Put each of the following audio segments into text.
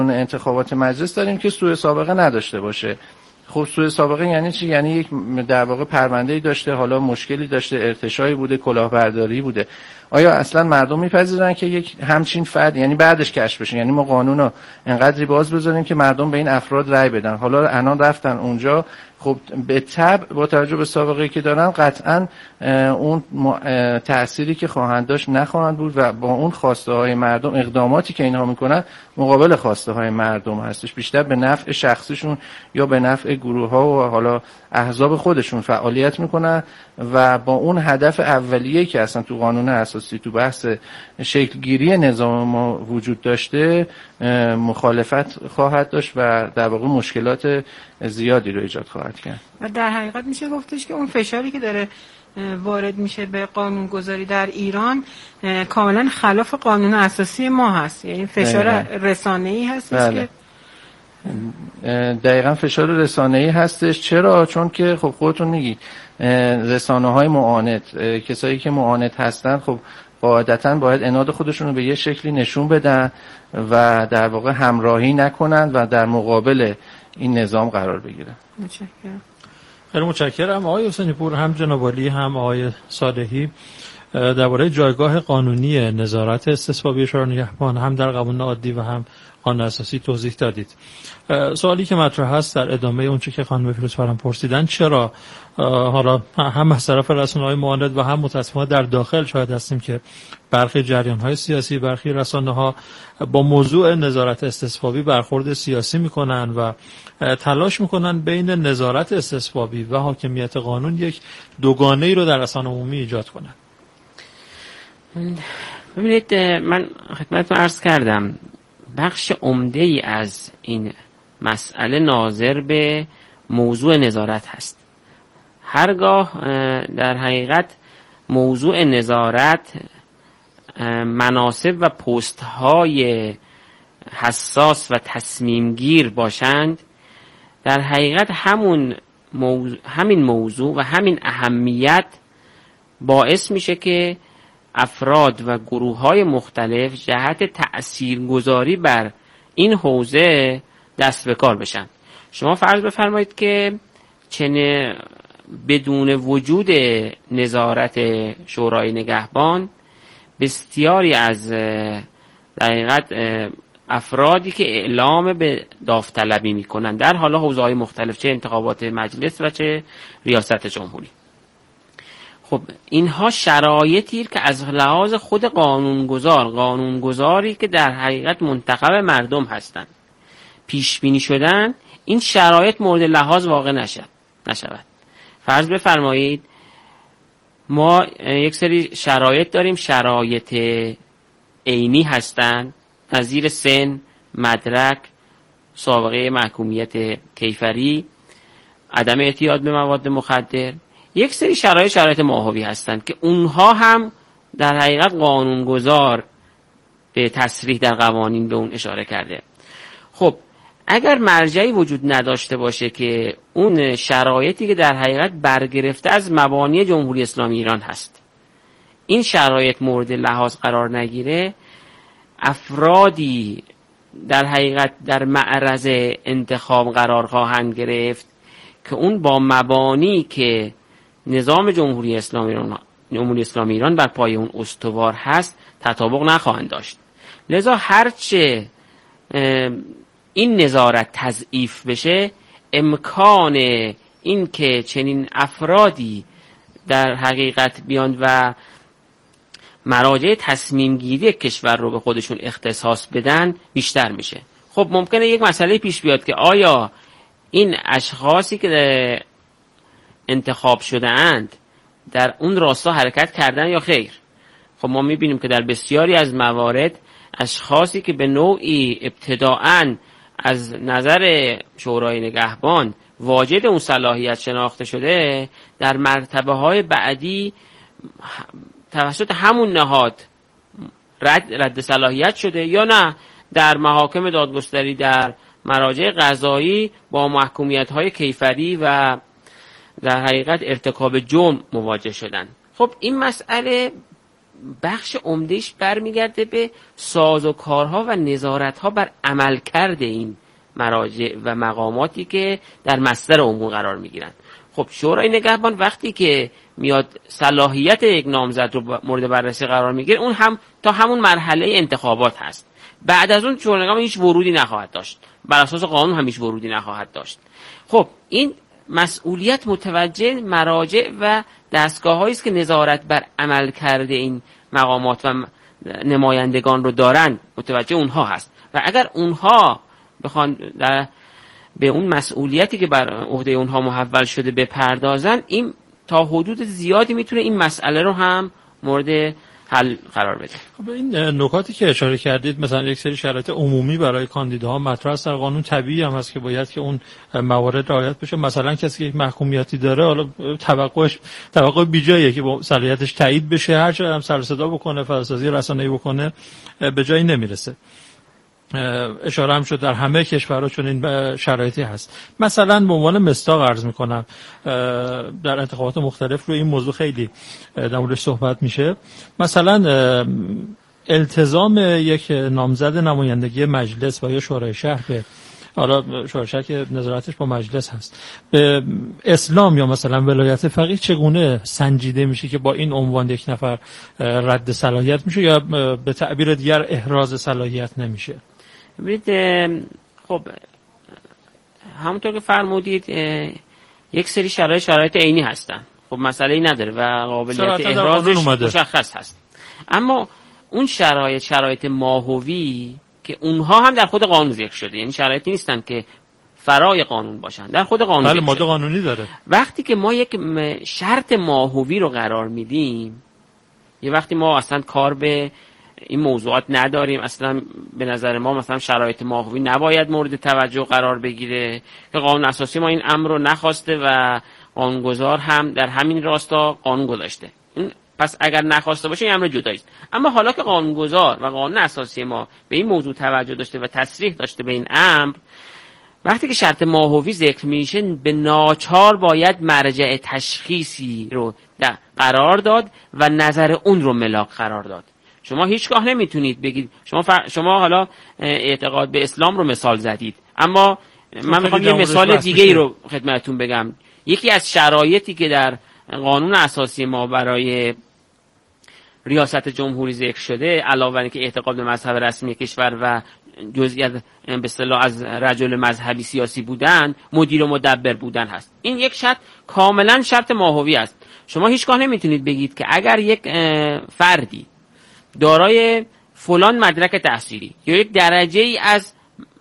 انتخابات مجلس داریم که سوء سابقه نداشته باشه. خب سوء سابقه یعنی چی؟ یعنی یک در واقع پرونده‌ای داشته، حالا مشکلی داشته، ارتشایی بوده، کلاهبرداری بوده. آیا اصلا مردم میپذیرن که یک همچین فرد یعنی بعدش کشف بشه؟ یعنی ما قانون رو انقدری باز بذاریم که مردم به این افراد رأی بدن. حالا الان رفتن اونجا، خب به تبع با توجه به سابقه‌ای که دارن قطعاً اون تأثیری که خواهند داشت نخواهند بود و با اون خواسته های مردم، اقداماتی که اینها میکنن مقابل خواسته های مردم هستش، بیشتر به نفع شخصیشون یا به نفع گروه ها و حالا احزاب خودشون فعالیت میکنن و با اون هدف اولیه‌ای که اصلا تو قانون اساسی تو بحث شکلگیری نظام ما وجود داشته مخالفت خواهد داشت و در واقع مشکلات زیادی رو ایجاد خواهد کرد. و در حقیقت میشه گفتش که اون فشاری که داره وارد میشه به قانونگذاری در ایران کاملا خلاف قانون اساسی ما هست، یعنی فشار رسانه‌ای هستش که دقیقاً فشار رسانه‌ای هستش. چرا؟ چون که خب خودتون میگید رسانه‌های معاند، کسایی که معاند هستن خب قاعدتاً باید عناد خودشون رو به یه شکلی نشون بدن و در واقع همراهی نکنن و در مقابل این نظام قرار بگیرن. متشکرم. خیلی متشکرم آقای حسینی پور، هم جناب عالی هم آقای صالحی درباره جایگاه قانونی نظارت استصوابی شورای نگهبان هم در قانون عادی و هم قانون اساسی توضیح دادید. سوالی که مطرح هست در ادامه اون چه که خانم فیروزفرم پرسیدن، چرا حالا هم از طرف رسانه‌های معاند و هم متأسفانه در داخل شاهد هستیم که برخی جریان‌های سیاسی، برخی رسانه‌ها با موضوع نظارت استصوابی برخورد سیاسی می‌کنن و تلاش می‌کنن بین نظارت استصوابی و حاکمیت قانون یک دوگانه‌ای رو در رسانه عمومی ایجاد کنن. ببینید، من خدمتتون عرض کردم بخش عمده‌ای از این مسئله ناظر به موضوع نظارت هست. هرگاه در حقیقت موضوع نظارت مناصب و پست‌های حساس و تصمیم گیر باشند، در حقیقت همین موضوع و همین اهمیت باعث میشه که افراد و گروه‌های مختلف جهت تأثیرگذاری بر این حوزه دست به کار بشن. شما فرض بفرمایید که بدون وجود نظارت شورای نگهبان بسیاری از در حقیقت افرادی که اعلام به داوطلبی میکنن در حالا حوزه‌های مختلف، چه انتخابات مجلس و چه ریاست جمهوری، خب اینها شرایطی که از لحاظ خود قانونگذاری که در حقیقت منتخب مردم هستند پیش بینی شدن، این شرایط مورد لحاظ واقع نشود. فرض بفرمایید ما یک سری شرایط داریم، شرایط عینی هستند، نظیر سن، مدرک، سابقه محکومیت کیفری، عدم اعتیاد به مواد مخدر. یک سری شرایط ماهوی هستند که اونها هم در حقیقت قانونگذار به تصریح در قوانین به اون اشاره کرده. خب اگر مرجعی وجود نداشته باشه که اون شرایطی که در حقیقت برگرفته از مبانی جمهوری اسلامی ایران هست، این شرایط مورد لحاظ قرار نگیره، افرادی در حقیقت در معرض انتخاب قرار خواهند گرفت که اون با مبانی که نظام جمهوری اسلامی ایران بر پای اون استوار هست تطابق نخواهند داشت. لذا هرچه این نظارت تضعیف بشه، امکان این که چنین افرادی در حقیقت بیان و مراجع تصمیم گیری کشور رو به خودشون اختصاص بدن بیشتر میشه. خب ممکنه یک مسئله پیش بیاد که آیا این اشخاصی که انتخاب شده اند در اون راستا حرکت کردن یا خیر؟ خب ما میبینیم که در بسیاری از موارد اشخاصی که به نوعی ابتداعاً از نظر شورای نگهبان واجد اون صلاحیت شناخته شده، در مرتبه های بعدی توسط همون نهاد رد صلاحیت شده یا نه در محاکم دادگستری، در مراجع قضایی با محکومیت های کیفری و در حقیقت ارتکاب جرم مواجه شدن. خب این مسئله بخش عمدهش برمیگرده به سازوکارها و نظارتها بر عملکرد این مراجع و مقاماتی که در مصدر امور قرار میگیرند. خب شورای نگهبان وقتی که میاد صلاحیت یک نامزد رو مورد بررسی قرار میگیره، اون هم تا همون مرحله انتخابات هست. بعد از اون شورای نگهبان هیچ ورودی نخواهد داشت، بر اساس قانون هم هیچ ورودی نخواهد داشت. خب این مسئولیت متوجه مراجع و دستگاه‌هایی است که نظارت بر عملکرد این مقامات و نمایندگان رو دارند، متوجه اونها هست. و اگر اونها بخوان به اون مسئولیتی که بر عهده اونها محول شده بپردازن، این تا حدود زیادی میتونه این مسئله رو هم مورد حل قرار بده. خب این نکاتی که اشاره کردید، مثلا یک سری شرایط عمومی برای کاندیداها مطرح است در قانون، طبیعی هم هست که باید که اون موارد رعایت بشه. مثلا کسی که یک محکومیتی داره، حالا توقع بیجاییه که با صلاحیتش تایید بشه، هر چقدر هم سر و صدا بکنه، فضاسازی رسانه‌ای بکنه، به جایی نمیرسه. اشاره هم شد در همه کشورها چون این شرایطی هست. مثلا به عنوان مصداق عرض میکنم، در انتخابات مختلف روی این موضوع خیلی در موردش صحبت میشه. مثلا التزام یک نامزد نمایندگی مجلس و یا شورای شهر به، حالا شورای شهر که نظارتش با مجلس هست، به اسلام یا مثلا ولایت فقیه چگونه سنجیده میشه که با این عنوان یک نفر رد صلاحیت میشه یا به تعبیر دیگر احراز صلاحیت نمیشه؟ ببینید، خب همونطور که فرمودید یک سری شرایط عینی هستن، خب مسئله ای نداره و قابلیت احرازش مشخص هست. اما اون شرایط ماهوی که اونها هم در خود قانون ذکر شده، یعنی شرایطی نیستن که فرای قانون باشن، در خود قانون. بله، ماده قانونی داره. وقتی که ما یک شرط ماهوی رو قرار میدیم، یه وقتی ما اصلا کار به این موضوعات نداریم، اصلا به نظر ما مثلا شرایط ماهوی نباید مورد توجه قرار بگیره، که قانون اساسی ما این امر رو نخواسته و قانونگذار هم در همین راستا قانون گذاشته. پس اگر نخواسته باشه این امر جدایی است. اما حالا که قانونگذار و قانون اساسی ما به این موضوع توجه داشته و تصریح داشته به این امر، وقتی که شرط ماهوی ذکر میشه به ناچار باید مرجع تشخیصی رو قرار داد و نظر اون رو ملاک قرار داد. شما هیچگاه نمیتونید بگید شما حالا اعتقاد به اسلام رو مثال زدید، اما من میخوام یه مثال دیگه ای رو خدمتتون بگم. یکی از شرایطی که در قانون اساسی ما برای ریاست جمهوری ذکر شده، علاوه بر اینکه اعتقاد به مذهب رسمی کشور و جزئیات به اصطلاح از رجل مذهبی سیاسی بودن، مدیر و مدبر بودن هست. این یک شرط کاملا شرط ماهوی است. شما هیچگاه نمیتونید بگید که اگر یک فردی دارای فلان مدرک تحصیلی یا یک درجه ای از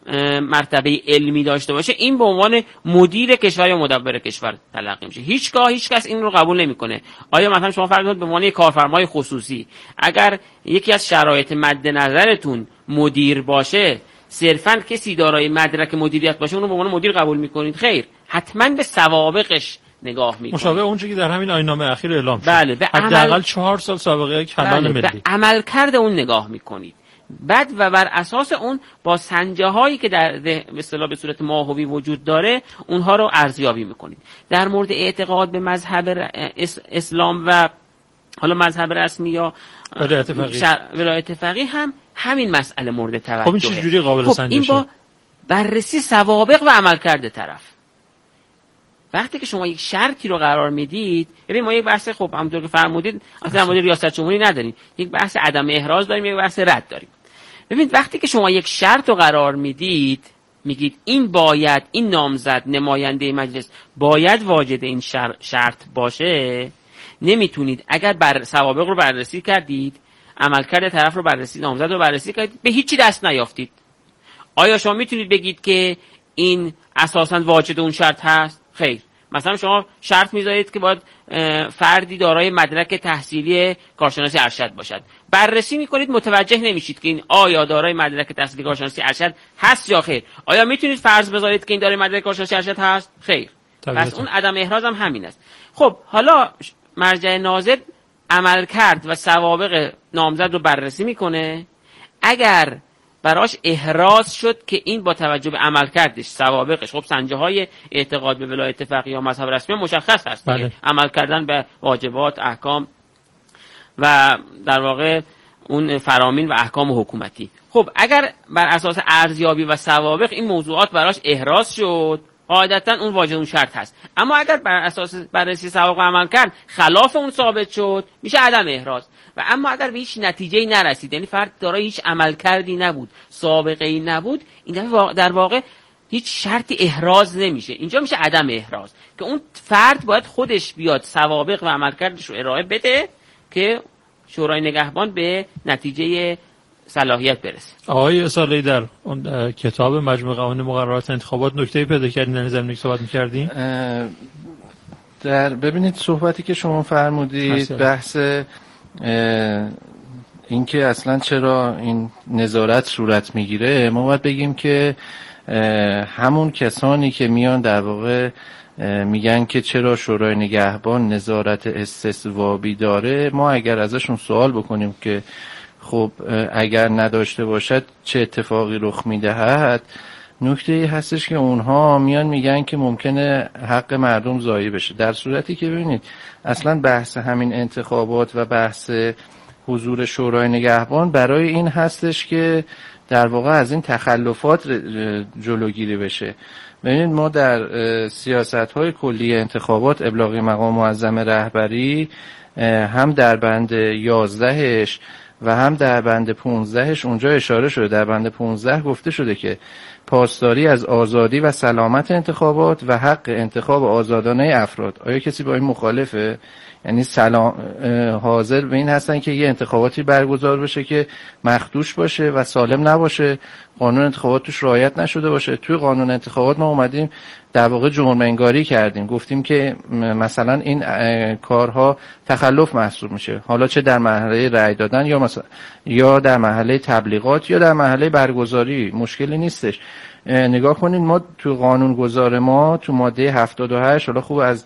مرتبه علمی داشته باشه، این به عنوان مدیر کشور یا مدبر کشور تلقی میشه. هیچ کس این رو قبول نمیکنه. آیا مثلا شما فرض کنید به عنوان یک کارفرمای خصوصی اگر یکی از شرایط مد نظرتون مدیر باشه، صرفاً کسی دارای مدرک مدیریت باشه اون رو به عنوان مدیر قبول میکنید؟ خیر، حتما به سوابقش نگاه میکنید. مشابه اونچه که در همین آیین‌نامه اخیر اعلام شد. بله، حداقل 4 سال سابقه کلان ملی. به عملکرد اون نگاه میکنید. بعد و بر اساس اون با سنجه هایی که در به اصطلاح به صورت ماهوی وجود داره اونها رو ارزیابی میکنید. در مورد اعتقاد به مذهب اسلام و حالا مذهب رسمی یا ولایت فقیه هم همین مسئله مورد توجهه. خب این چجوری قابل سنجشه؟ این با بررسی سوابق و عملکرد طرف. وقتی که شما یک شرطی رو قرار میدید، ببین ما یک بحث، خب همونطور که فرمودید اصلا در مورد ریاست جمهوری نداریم، یک بحث عدم احراز داریم، یک بحث رد داریم. ببینید وقتی که شما یک شرط رو قرار میدید، میگید این نامزد نماینده مجلس باید واجد این شرط باشه، نمیتونید اگر سوابق رو بررسی کردید، عملکرد طرف رو بررسی، نامزد رو بررسی کردید، به هیچی دست نیافتید. آیا شما میتونید بگید که این اساساً واجد اون شرط هست؟ خیر. مثلا شما شرط میذارید که باید فردی دارای مدرک تحصیلی کارشناسی ارشد باشد. بررسی میکنید متوجه نمیشید که این آیا دارای مدرک تحصیلی کارشناسی ارشد هست یا خیر. آیا میتونید فرض بذارید که این دارای مدرک کارشناسی ارشد هست؟ خیر. پس اون عدم احراز هم همین است. خب حالا مرجع ناظر عمل کرد و سوابق نامزد رو بررسی میکنه. اگر براش احراز شد که این با توجه به عمل کردش، سوابقش، خب سنجه های اعتقاد به ولایت فقیه یا مذهب رسمی مشخص هست. بله. عمل کردن به واجبات، احکام و در واقع اون فرامین و احکام حکومتی. خب اگر بر اساس ارزیابی و سوابق این موضوعات براش احراز شد، قاعدتا اون واجد اون شرط هست. اما اگر بر اساس بررسی سوابق عمل کرد خلاف اون ثابت شد، میشه عدم احراز. و اما اگر به هیچ نتیجه‌ای نرسید، یعنی فرد دارای هیچ عمل کردی نبود، سابقه‌ای نبود، این در واقع هیچ شرطی احراز نمیشه. اینجا میشه عدم احراز که اون فرد باید خودش بیاد سوابق و عملکردش رو ارائه بده که شورای نگهبان به نتیجه صلاحیت برسه. آقای صالحی در اون کتاب مجموع قوانین مقررات انتخابات نکته‌ای پیدا کردین در زمینه که صحبت می‌کردین؟ ببینید صحبتی که شما فرمودید بحث اینکه اصلا چرا این نظارت صورت میگیره، ما باید بگیم که همون کسانی که میان در واقع میگن که چرا شورای نگهبان نظارت استصوابی داره، ما اگر ازشون سوال بکنیم که خب اگر نداشته باشد چه اتفاقی رخ میدهد، نکته هستش که اونها میان میگن که ممکنه حق مردم ضایع بشه، در صورتی که ببینید اصلا بحث همین انتخابات و بحث حضور شورای نگهبان برای این هستش که در واقع از این تخلفات جلوگیری بشه. ببینید ما در سیاست‌های کلی انتخابات ابلاغی مقام معظم رهبری هم در بند 11ش و هم در بند 15ش اونجا اشاره شده. در بند 15 گفته شده که پاسداری از آزادی و سلامت انتخابات و حق انتخاب آزادانه افراد. آیا کسی با این مخالفه؟ یعنی حاضر به این هستن که یه انتخاباتی برگزار بشه که مخدوش باشه و سالم نباشه، قانون انتخابات توش رعایت نشده باشه. توی قانون انتخابات ما اومدیم در واقع جرم انگاری کردیم، گفتیم که مثلا این کارها تخلف محسوب میشه، حالا چه در مرحله رأی دادن یا در مرحله تبلیغات یا در مرحله برگزاری، مشکلی نیستش. نگاه کنید ما تو قانون گذار ما تو ماده 78، حالا خوب از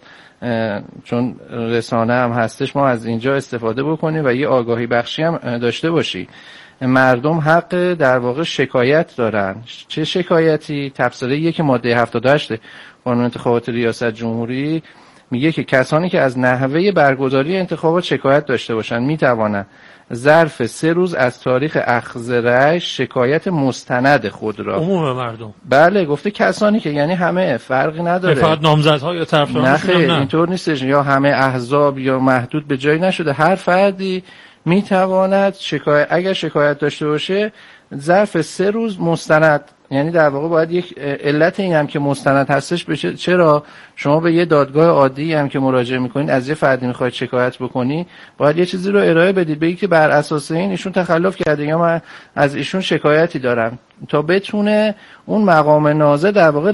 چون رسانه هم هستش ما از اینجا استفاده بکنیم و یه آگاهی بخشی هم داشته باشی. مردم حق در واقع شکایت دارن. چه شکایتی؟ تفسیره 1 ماده 78 قانون انتخابات ریاست جمهوری میگه که کسانی که از نحوه برگزاری انتخابات شکایت داشته باشن میتوانند ظرف 3 روز از تاریخ اخذ رأی شکایت مستند خود را. عموم مردم. بله گفته کسانی که، یعنی همه، فرقی نداره. فقط نامزدها یا طرفداران؟ نه اینطور نیستش، یا همه احزاب یا محدود به جایی نشده. هر فردی میتواند اگر شکایت داشته باشه ظرف 3 روز مستند، یعنی در واقع باید یک علت این هم که مستند هستش بشه. چرا شما به یه دادگاه عادی هم که مراجعه میکنید از یه فردی میخواید شکایت بکنی، باید یه چیزی رو ارائه بدید، بگید که بر اساس این ایشون تخلف کرده یا من از ایشون شکایتی دارم، تا بتونه اون مقام نازع در واقع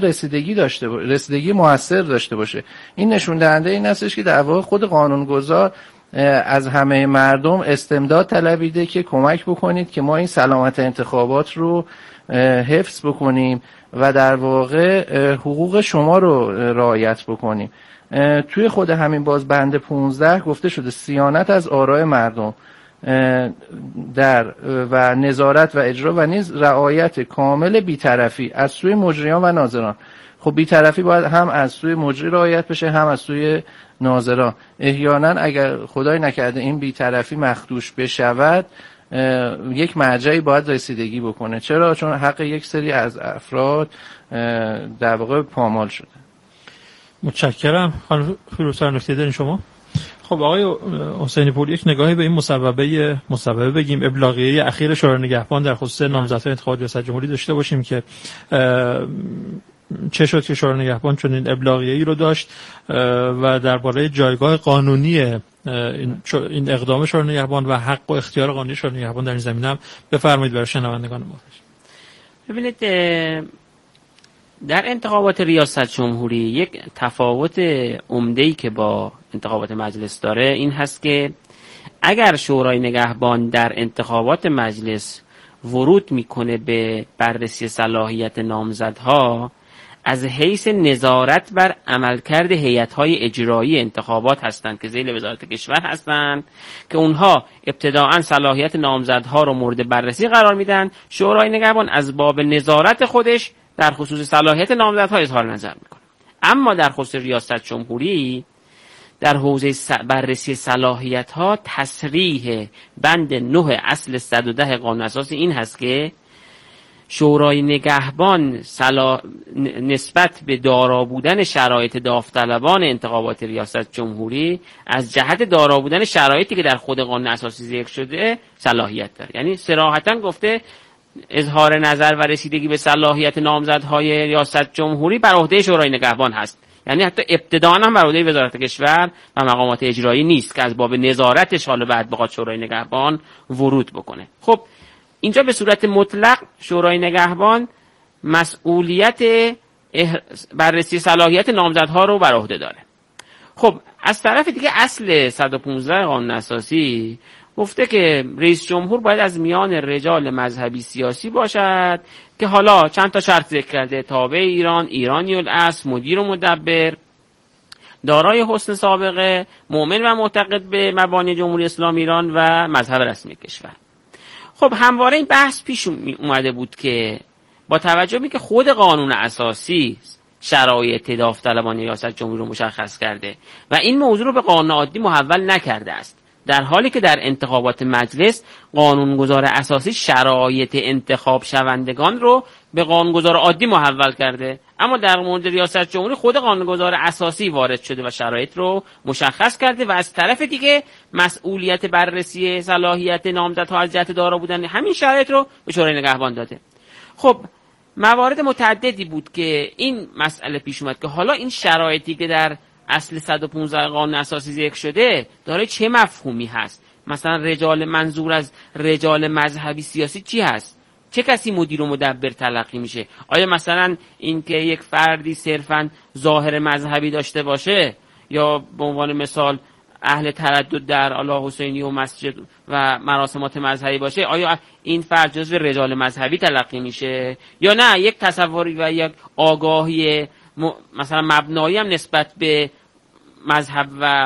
رسیدگی موثر داشته باشه. این نشون دهنده این هستش که در واقع خود قانونگذار از همه مردم استمداد طلبیده که کمک بکنید که ما این سلامت انتخابات رو حفظ بکنیم و در واقع حقوق شما رو رعایت بکنیم. توی خود همین باز بند 15 گفته شده صیانت از آراء مردم و نظارت و اجرا و نیز رعایت کامل بی‌طرفی از سوی مجریان و ناظران. خب بی‌طرفی باید هم از سوی مجری رعایت بشه هم از سوی ناظران. احیانا اگر خدای نکرده این بی‌طرفی مخدوش بشود، یک مرجعی باید رسیدگی بکنه. چرا؟ چون حق یک سری از افراد در واقع پامال شده. متشکرم. خانم فیروزفر نکته دارین شما؟ خب آقای حسینی پور، یک نگاهی به این مسببه بگیم ابلاغیه اخیر شورای نگهبان در خصوص نامزدهای انتخابات ریاست جمهوری داشته باشیم که چه شد که شورای نگهبان چنین ابلاغیه‌ای رو داشت و درباره جایگاه قانونی این اقدام شورای نگهبان و حق و اختیار قانونی شورای نگهبان در این زمینه هم بفرمایید برای شنوندگان ما. ببینید در انتخابات ریاست جمهوری یک تفاوت عمده‌ای که با انتخابات مجلس داره این هست که اگر شورای نگهبان در انتخابات مجلس ورود میکنه به بررسی صلاحیت نامزدها، از حیث نظارت بر عملکرد هیئت‌های اجرایی انتخابات هستند که ذیل وزارت کشور هستند که اونها ابتداءً صلاحیت نامزدها رو مورد بررسی قرار میدن. شورای نگهبان از باب نظارت خودش در خصوص صلاحیت نامزدها اظهار نظر میکنه. اما در خصوص ریاست جمهوری در حوزه بررسی صلاحیت ها تصریح بند 9 اصل 110 قانون اساسی این هست که شورای نگهبان نسبت به دارا بودن شرایط داوطلبان انتخابات ریاست جمهوری از جهت دارا بودن شرایطی که در خود قانون اساسی ذکر شده صلاحیت داره. یعنی صراحتاً گفته اظهار نظر و رسیدگی به صلاحیت نامزدهای ریاست جمهوری بر عهده شورای نگهبان هست. یعنی حتی ابتداءً هم بر عهده وزارت کشور و مقامات اجرایی نیست که از باب نظارتش حالا بعد بخواد شورای نگهبان ورود بکنه. خب اینجا به صورت مطلق شورای نگهبان مسئولیت بررسی صلاحیت نامزدها رو بر عهده داره. خب از طرف دیگه اصل 115 قانون اساسی گفته که رئیس جمهور باید از میان رجال مذهبی سیاسی باشد که حالا چند تا شرط ذکر کرده: تابع ایران، ایرانی الاصل، مدیر و مدبر، دارای حسن سابقه، مؤمن و معتقد به مبانی جمهوری اسلامی ایران و مذهب رسمی کشور. خب همواره این بحث پیش اومده بود که با توجه به که خود قانون اساسی شرایط داوطلبان ریاست جمهوری رو مشخص کرده و این موضوع رو به قانون عادی محول نکرده است، در حالی که در انتخابات مجلس قانونگذار اساسی شرایط انتخاب شوندگان رو به قانونگذار عادی محول کرده، اما در مورد ریاست جمهوری خود قانونگذار اساسی وارد شده و شرایط رو مشخص کرده و از طرف دیگه مسئولیت بررسی صلاحیت نامزدها از جهت دارا بودن همین شرایط رو به شورای نگهبان داده. خب موارد متعددی بود که این مسئله پیش اومد که حالا این شرایطی که در اصل 115 قانون اساسی ذکر شده داره چه مفهومی هست؟ مثلا رجال، منظور از رجال مذهبی سیاسی چی هست؟ چه کسی مدیر و مدبر تلقی میشه؟ آیا مثلا این که یک فردی صرفاً ظاهر مذهبی داشته باشه یا به عنوان مثال اهل تردد در علا حسینی و مسجد و مراسمات مذهبی باشه، آیا این فرد جزو رجال مذهبی تلقی میشه یا نه یک تصوری و یک آگاهی مثلا مبنایی هم نسبت به مذهب و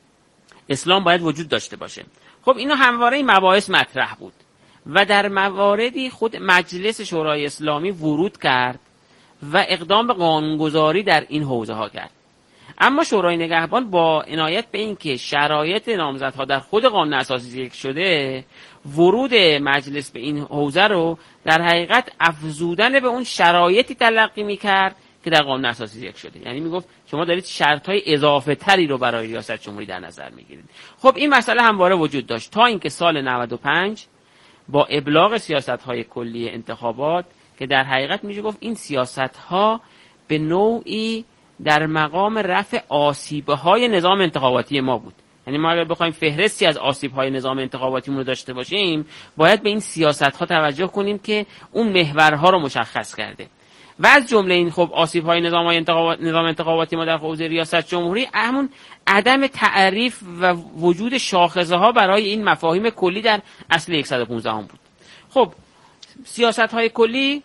اسلام باید وجود داشته باشه؟ خب اینا همواره این مباحث مطرح بود و در مواردی خود مجلس شورای اسلامی ورود کرد و اقدام به قانونگذاری در این حوزه ها کرد. اما شورای نگهبان با عنایت به این که شرایط نامزدها در خود قانون اساسی ذکر شده، ورود مجلس به این حوزه رو در حقیقت افزودن به اون شرایطی تلقی میکرد که در قانون اساسی ذکر شده. یعنی میگفت شما دارید شرط‌های اضافه تری رو برای ریاست جمهوری در نظر میگیرید. خب این مسئله همواره وجود داشت تا اینکه سال 95 با ابلاغ سیاست‌های کلی انتخابات که در حقیقت میشه گفت این سیاست‌ها به نوعی در مقام رفع آسیب‌های نظام انتخاباتی ما بود. یعنی ما اگر بخوایم فهرستی از آسیب‌های نظام انتخاباتیمون رو داشته باشیم، باید به این سیاست‌ها توجه کنیم که اون محورها رو مشخص کرده. و از جمله این خب آسیب‌های نظام انتخاباتی ما در حوزه ریاست جمهوری همون عدم تعریف و وجود شاخصه‌ها برای این مفاهیم کلی در اصل 115 بود. خب سیاست‌های کلی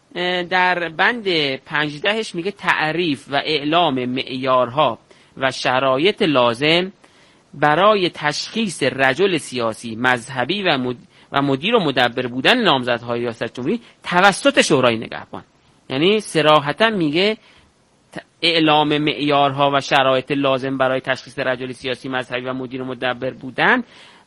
در بند 15 میگه تعریف و اعلام معیارها و شرایط لازم برای تشخیص رجل سیاسی مذهبی و مدیر و مدبر بودن نامزدهای ریاست جمهوری توسط شورای نگهبان. یعنی صراحتا میگه اعلام معیارها و شرایط لازم برای تشخیص رجل سیاسی مذهبی و مدیر و مدبر بودن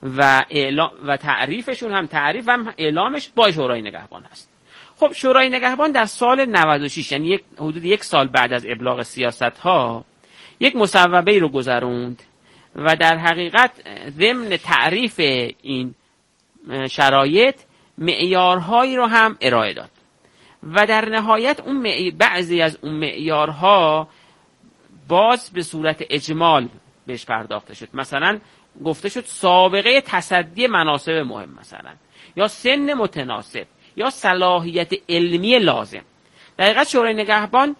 و تعریفشون هم تعریف هم اعلامش با شورای نگهبان هست. خب شورای نگهبان در سال 96 یعنی حدود یک سال بعد از ابلاغ سیاست‌ها یک مصوبه‌ای رو گذروند و در حقیقت ضمن تعریف این شرایط معیارهایی رو هم ارائه داد و در نهایت بعضی از اون معیارها باز به صورت اجمال بهش پرداخته شد. مثلا گفته شد سابقه تصدی مناصب مهم مثلا، یا سن متناسب، یا صلاحیت علمی لازم. در حقیقت شورای نگهبان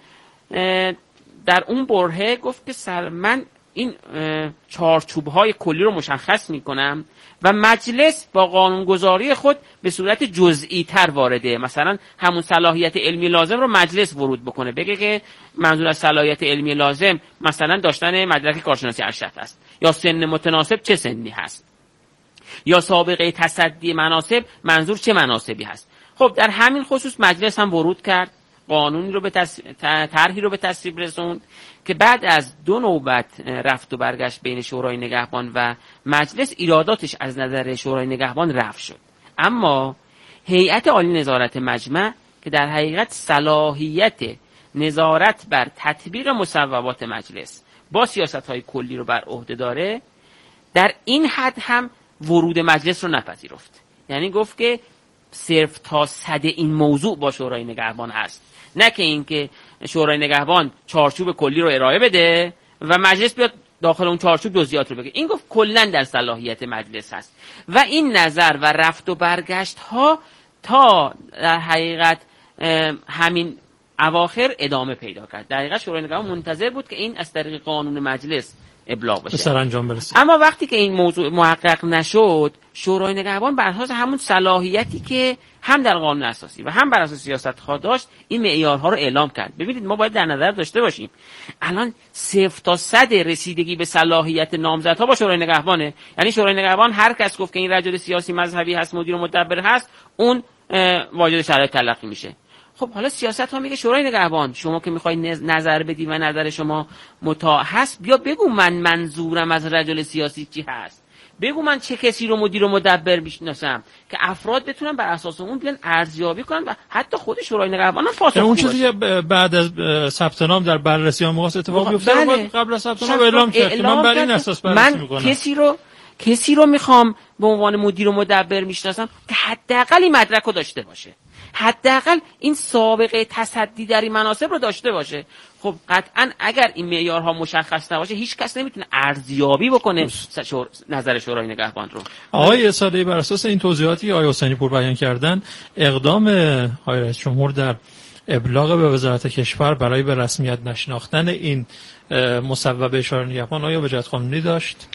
در اون برهه گفت که من این چارچوب‌های کلی رو مشخص می‌کنم و مجلس با قانونگذاری خود به صورت جزئی تر وارده. مثلا همون صلاحیت علمی لازم رو مجلس ورود بکنه، بگه که منظور از صلاحیت علمی لازم مثلا داشتن مدرک کارشناسی ارشد است، یا سن متناسب چه سنی هست، یا سابقه تصدی مناصب منظور چه مناصبی هست. خب در همین خصوص مجلس هم ورود کرد قانونی رو به طرحی رو به تصویب رسوند که بعد از 2 نوبت رفت و برگشت بین شورای نگهبان و مجلس ایراداتش از نظر شورای نگهبان رفع شد. اما هیئت عالی نظارت مجمع که در حقیقت صلاحیت نظارت بر تطبیق مصوبات مجلس با سیاست‌های کلی رو بر عهده داره، در این حد هم ورود مجلس رو نپذیرفت. یعنی گفت که صرف تا صد این موضوع با شورای نگهبان هست، نه که این که شورای نگهبان چارچوب کلی رو ارائه بده و مجلس بیاد داخل اون چارچوب جزئیات رو بگه. این گفت کلا در صلاحیت مجلس هست و این نظر و رفت و برگشت ها تا در حقیقت همین اواخر ادامه پیدا کرد. در حقیقت شورای نگهبان منتظر بود که این از طریق قانون مجلس ابلاغ بشه، سرانجام برسه. اما وقتی که این موضوع محقق نشد، شورای نگهبان بر اساس همون صلاحیتی که هم در قانون اساسی و هم بر اساس سیاست‌ها داشت این معیارها رو اعلام کرد. ببینید ما باید در نظر داشته باشیم الان 0 تا 100 رسیدگی به صلاحیت نامزدها با شورای نگهبانه. یعنی شورای نگهبان هر کس گفت که این رجل سیاسی مذهبی هست، مدیر و مدبر هست، اون واجد شرایط تلقی میشه. خب حالا سیاست ها میگه شورای نگهبان شما که میخوای نظر بدی و نظر شما مطاع هست، بیا بگو من منظورم از رجل سیاسی چی هست، بگو من چه کسی رو مدیر و مدبر میشناسم که افراد بتونن بر اساس اون بیان ارزیابی کنن و حتی خود شورای نگهبان هم پاسخگو باشه. اون چیزی که بعد از ثبت نام در بررسی مقاس اتفاق بیفته قبل از ثبت نام اعلام کرد که من بر این اساس بررسی میکنم. کسی رو میخوام به عنوان مدیر و مدبر میشناسم که حداقل این مدرک رو داشته باشه، حداقل این سابقه تصدی در این مناصب رو داشته باشه. خب قطعا اگر این معیارها مشخص نباشه هیچ کس نمیتونه ارزیابی بکنه نظر شورای نگهبان رو. آقای صادقی بر اساس این توضیحاتی که آقای حسینی پور بیان کردن، اقدام آقای رئیس جمهور در ابلاغ به وزارت کشور برای به رسمیت نشناختن این مصوبه شورای نگهبان آیا وجاهت قانونی داشت؟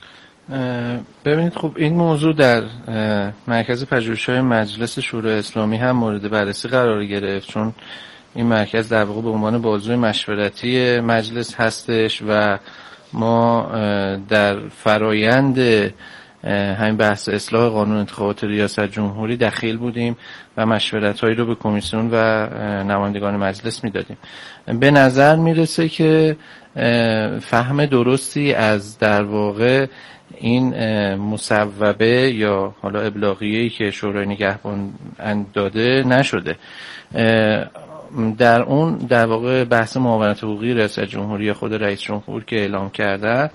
ببینید خب این موضوع در مرکز پژوهش‌های مجلس شورای اسلامی هم مورد بررسی قرار گرفت، چون این مرکز در واقع به عنوان بازوی مشورتی مجلس هستش و ما در فرایند همین بحث اصلاح قانون انتخابات ریاست جمهوری دخیل بودیم و مشورت‌هایی رو به کمیسیون و نمایندگان مجلس میدادیم. به نظر میرسه که فهم درستی از در واقع این مصوبه یا حالا ابلاغیه‌ای که شورای نگهبان داده نشده. در اون در واقع بحث معاونت حقوقی ریاست جمهوری یا خود رئیس جمهور که اعلام کرده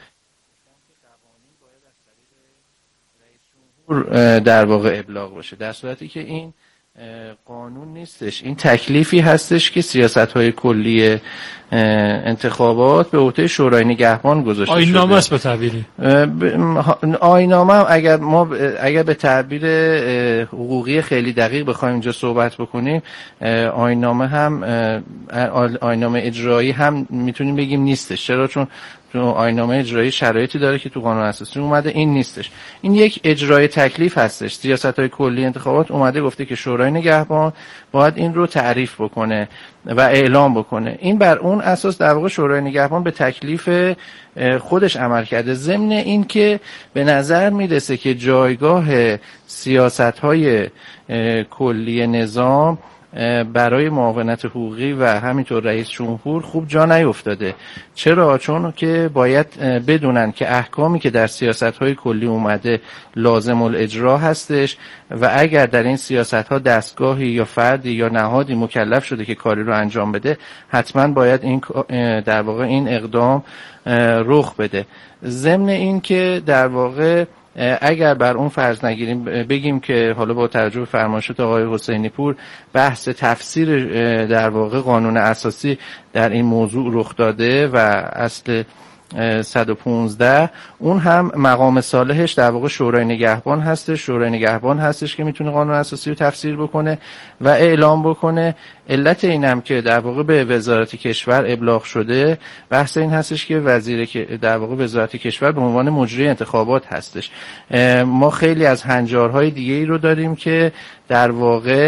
در واقع ابلاغ باشه، در صورتی که این قانون نیستش. این تکلیفی هستش که سیاست‌های کلی انتخابات به عهده شورای نگهبان گذاشته شده. آیین‌نامه است به تعبیری. آیین‌نامه اگر به تعبیر حقوقی خیلی دقیق بخوایم اینجا صحبت بکنیم، آیین‌نامه هم آیین‌نامه اجرایی هم میتونیم بگیم نیستش. چرا؟ چون آیین‌نامه اجرایی شرایطی داره که تو قانون اساسی اومده، این نیستش. این یک اجرای تکلیف هستش. سیاست‌های کلی انتخابات اومده گفته که شورای نگهبان باید این رو تعریف بکنه و اعلام بکنه. این بر اون اساس در واقع شورای نگهبان به تکلیف خودش عمل کرده، ضمن این که به نظر میرسه که جایگاه سیاست‌های کلی نظام برای معاونت حقوقی و همینطور رئیس جمهور خوب جا نیفتاده. چرا؟ چون که باید بدونن که احکامی که در سیاست‌های کلی اومده لازم الاجرا هستش و اگر در این سیاست‌ها دستگاهی یا فردی یا نهادی مکلف شده که کاری رو انجام بده، حتما باید این در واقع این اقدام رخ بده. ضمن این که در واقع اگر بر اون فرض نگیریم بگیم که حالا با توجه به فرمایشات آقای حسینی پور بحث تفسیر در واقع قانون اساسی در این موضوع رخ داده و اصل 115 اون هم مقام صالحش در واقع شورای نگهبان هستش. شورای نگهبان هستش که میتونه قانون اساسی رو تفسیر بکنه و اعلام بکنه. علت اینم که در واقع به وزارت کشور ابلاغ شده بحث این هستش که در واقع وزارت کشور به عنوان مجری انتخابات هستش. ما خیلی از هنجارهای دیگه ای رو داریم که در واقع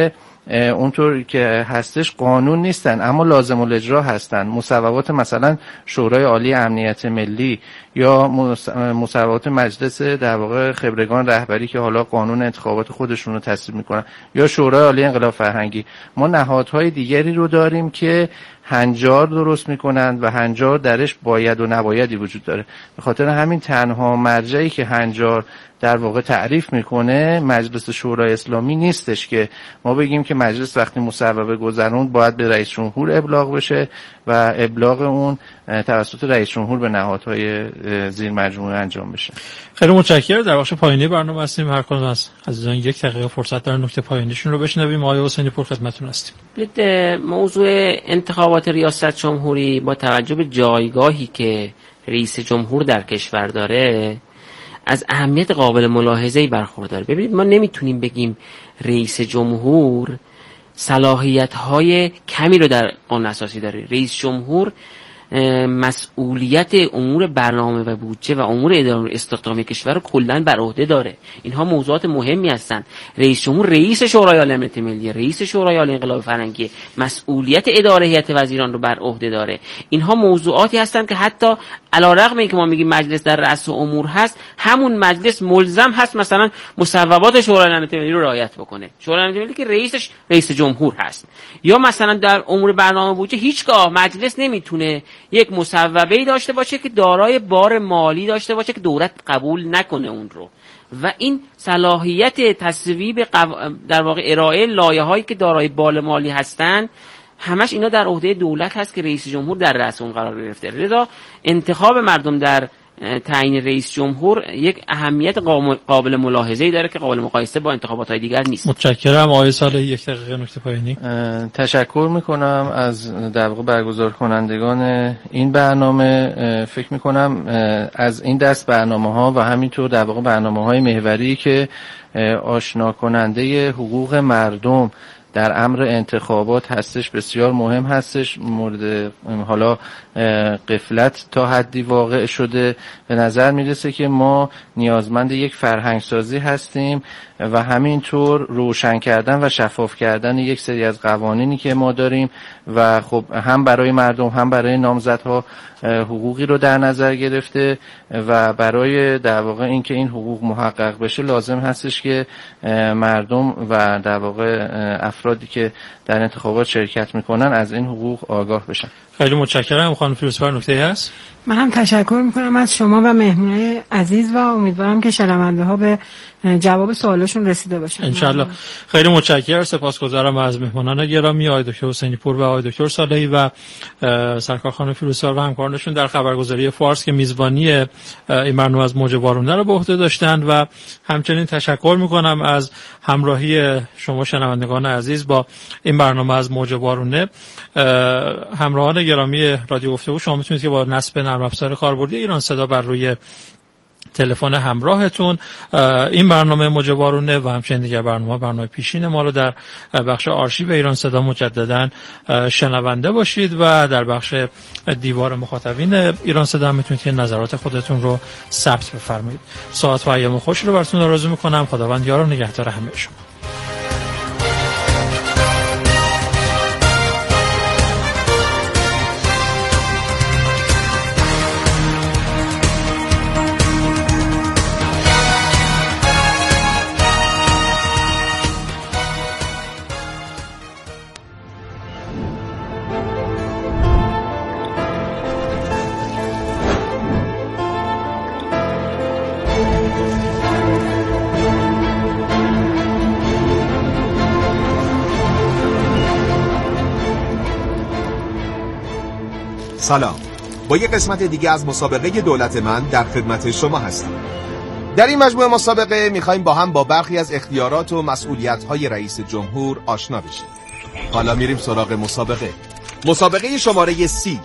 اونطور که هستش قانون نیستن اما لازم الاجرا هستن. مصوبات مثلا شورای عالی امنیت ملی یا مصوبات مجلس در واقع خبرگان رهبری که حالا قانون انتخابات خودشون رو تصویب میکنن یا شورای عالی انقلاب فرهنگی، ما نهادهای دیگری رو داریم که هنجار درست میکنند و هنجار درش باید و نبایدی وجود داره. به خاطر همین تنها مرجعی که هنجار در واقع تعریف میکنه مجلس شورای اسلامی نیستش که ما بگیم که مجلس وقتی مصوبه گذروند باید به رئیس جمهور ابلاغ بشه و ابلاغ اون توسط رئیس جمهور به نهادهای زیر مجموعه انجام بشه. خیلی متشکرم. در بخش پایانی برنامه هستیم. هر کدوم از عزیزان 1 دقیقه فرصت دارن نکته پایانیشون رو بشنویم. آقای حسینی پور خدمتتون هستیم. موضوع انتخابات ریاست جمهوری با توجه به جایگاهی که رئیس جمهور در کشور داره از اهمیت قابل ملاحظه‌ای برخورداره. ببینید ما نمیتونیم بگیم رئیس جمهور صلاحیت‌های کمی رو در قانون اساسی داره. رئیس جمهور مسئولیت امور برنامه و بودجه و امور اداره استخدامی کشور رو کلاً بر عهده داره. اینها موضوعات مهمی هستند. رئیس جمهور رئیس شورای عالی امنیت ملی، رئیس شورای عالی انقلاب فرهنگی، مسئولیت اداره هیئت وزیران رو بر عهده داره. اینها موضوعاتی هستند که حتی علیرغم اینکه ما میگیم مجلس در رأس امور هست، همون مجلس ملزم هست مثلا مصوبات شورای عالی امنیت ملی رو رعایت بکنه. شورای عالی امنیت ملی که رئیسش رئیس جمهور هست. یا مثلا در امور برنامه بودجه هیچگاه مجلس نمیتونه یک مصوبه‌ای داشته باشه که دارای بار مالی داشته باشه که دولت قبول نکنه اون رو. و این صلاحیت تصویب در واقع ارائه لایحه‌هایی که دارای بار مالی هستن همش اینا در عهده دولت هست که رئیس جمهور در رأس اون قرار گرفته. لذا انتخاب مردم در تعیین رئیس جمهور یک اهمیت قابل ملاحظه‌ای داره که قابل مقایسه با انتخابات‌های دیگر نیست. متشکرم. آقای صالحی 1 دقیقه نکته پایانی. تشکر میکنم از در واقع برگزار کنندگان این برنامه. فکر میکنم از این دست برنامه‌ها و همینطور در واقع برنامه‌های محوری که آشنا کننده حقوق مردم در امر انتخابات هستش بسیار مهم هستش. مورد حالا غفلت تا حدی واقع شده. به نظر میرسه که ما نیازمند یک فرهنگسازی هستیم و همینطور روشن کردن و شفاف کردن یک سری از قوانینی که ما داریم و خب هم برای مردم هم برای نامزدها حقوقی رو در نظر گرفته و برای در واقع اینکه این حقوق محقق بشه لازم هستش که مردم و در واقع افرادی که در انتخابات شرکت میکنن از این حقوق آگاه بشن. خیلی متشکرم. خانم فیروزفر نکته‌ای هست؟ من هم تشکر میکنم از شما و مهمونای عزیز و امیدوارم که شنونده ها به جواب سوالشون رسیده باشن انشالله. خیلی متشکرم. سپاسگزارم از مهمانان گرامی آقای دکتر حسینی پور و آقای دکتر صالحی و سرکار خانم فیروزفر و همکارانشون در خبرگزاری فارس که میزبانی این برنامه از موج وارونه رو به عهده داشتند و همچنین تشکر میکنم از همراهی شما شنوندگان عزیز با این برنامه از موج وارونه. همراهان گرامی رادیو گفتگو شما میتونید که با نصب نرم افزار کاربردی ایران صدا بر روی تلفن همراهتون این برنامه موج وارونه و همچنین دیگر برنامه پیشین ما رو در بخش آرشیو ایران صدا مجددا شنونده باشید و در بخش دیوار مخاطبین ایران صدا میتونید که نظرات خودتون رو ثبت بفرمایید. ساعت و ایام خوش رو براتون آرزو میکنم. خداوند یار و نگهدار همه شما. سلام. با یک قسمت دیگه از مسابقه دولت من در خدمت شما هستیم. در این مجموعه مسابقه میخوایم با هم با برخی از اختیارات و مسئولیت‌های رئیس جمهور آشنا بشیم. حالا میریم سراغ مسابقه. مسابقه شماره 30.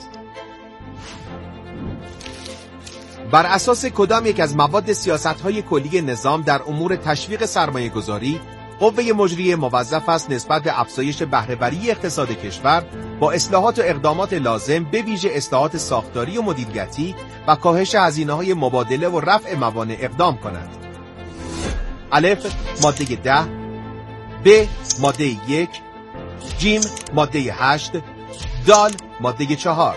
بر اساس کدام یک از مواد سیاست‌های کلی نظام در امور تشویق سرمایه‌گذاری قوه مجریه موظف است نسبت به افزایش بهره‌وری اقتصاد کشور با اصلاحات و اقدامات لازم به ویژه اصلاحات ساختاری و مدیریتی و کاهش هزینه‌های مبادله و رفع موانع اقدام کند. الف ماده 10 ب ماده 1 جیم ماده 8، دال ماده 4.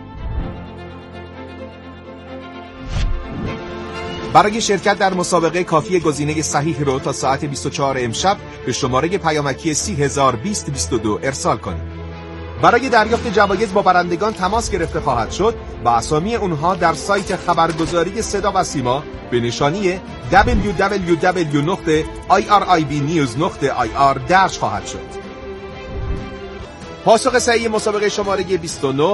برای شرکت در مسابقه کافی گزینه صحیح رو تا ساعت 24 امشب به شماره پیامکی 3002022 ارسال کنید. برای دریافت جوایز با برندگان تماس گرفته خواهد شد و اسامی اونها در سایت خبرگزاری صدا و سیما به نشانی www.iribnews.ir درج خواهد شد. پاسخ صحیح مسابقه شماره 29